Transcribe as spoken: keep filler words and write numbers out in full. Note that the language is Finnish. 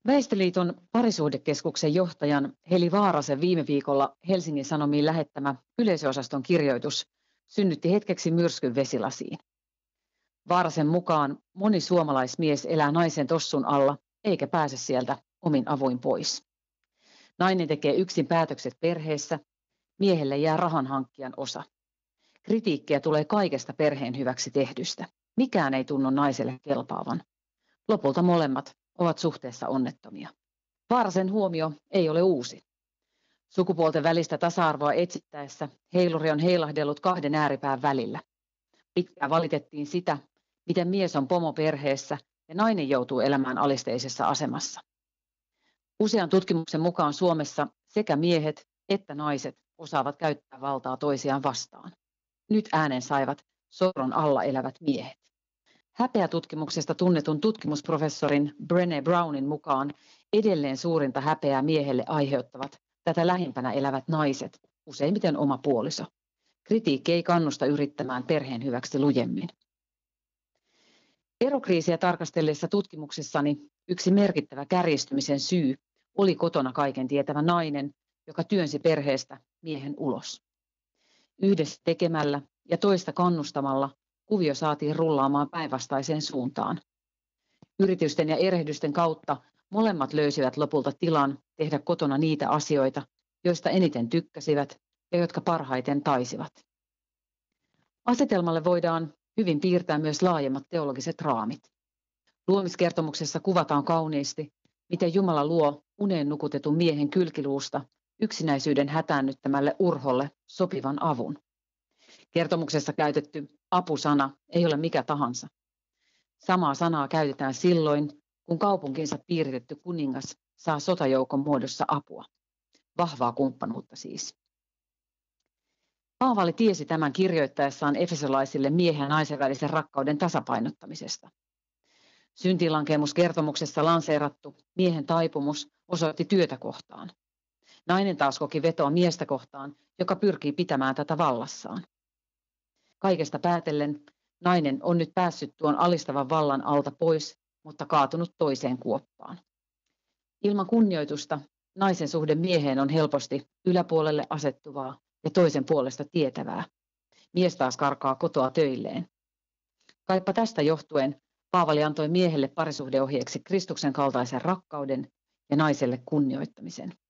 Väestöliiton parisuhdekeskuksen johtajan Heli Vaarasen viime viikolla Helsingin Sanomiin lähettämä yleisöosaston kirjoitus synnytti hetkeksi myrskyn vesilasiin. Vaarasen mukaan moni suomalaismies elää naisen tossun alla eikä pääse sieltä omin avuin pois. Nainen tekee yksin päätökset perheessä, miehelle jää rahanhankkijan osa. Kritiikkiä tulee kaikesta perheen hyväksi tehdystä. Mikään ei tunnu naiselle kelpaavan. Lopulta molemmat ovat suhteessa onnettomia. Vaarasen huomio ei ole uusi. Sukupuolten välistä tasa-arvoa etsittäessä heiluri on heilahdellut kahden ääripään välillä. Pitkään valitettiin sitä, miten mies on pomo perheessä ja nainen joutuu elämään alisteisessa asemassa. Usean tutkimuksen mukaan Suomessa sekä miehet että naiset osaavat käyttää valtaa toisiaan vastaan. Nyt äänen saivat sorron alla elävät miehet. Häpeätutkimuksesta tunnetun tutkimusprofessorin Brené Brownin mukaan edelleen suurinta häpeää miehelle aiheuttavat tätä lähimpänä elävät naiset, useimmiten oma puoliso. Kritiikki ei kannusta yrittämään perheen hyväksi lujemmin. Erokriisiä tarkastellessa tutkimuksessani yksi merkittävä kärjistymisen syy oli kotona kaiken tietävä nainen, joka työnsi perheestä miehen ulos. Yhdessä tekemällä ja toista kannustamalla kuvio saatiin rullaamaan päinvastaiseen suuntaan. Yritysten ja erehdysten kautta molemmat löysivät lopulta tilan tehdä kotona niitä asioita, joista eniten tykkäsivät ja jotka parhaiten taisivat. Asetelmalle voidaan hyvin piirtää myös laajemmat teologiset raamit. Luomiskertomuksessa kuvataan kauniisti, miten Jumala luo uneen nukutetun miehen kylkiluusta yksinäisyyden hätäännyttämälle urholle sopivan avun. Kertomuksessa käytetty apusana ei ole mikä tahansa. Samaa sanaa käytetään silloin, kun kaupunkinsa piiritetty kuningas saa sotajoukon muodossa apua. Vahvaa kumppanuutta siis. Paavali tiesi tämän kirjoittaessaan efesolaisille miehen ja naisen välisen rakkauden tasapainottamisesta. Syntilankemuskertomuksessa lanseerattu miehen taipumus osoitti työtä kohtaan. Nainen taas koki vetoa miestä kohtaan, joka pyrkii pitämään tätä vallassaan. Kaikesta päätellen nainen on nyt päässyt tuon alistavan vallan alta pois, mutta kaatunut toiseen kuoppaan. Ilman kunnioitusta naisen suhde mieheen on helposti yläpuolelle asettuvaa ja toisen puolesta tietävää. Mies taas karkaa kotoa töilleen. Kaipa tästä johtuen Paavali antoi miehelle parisuhdeohjeeksi Kristuksen kaltaisen rakkauden ja naiselle kunnioittamisen.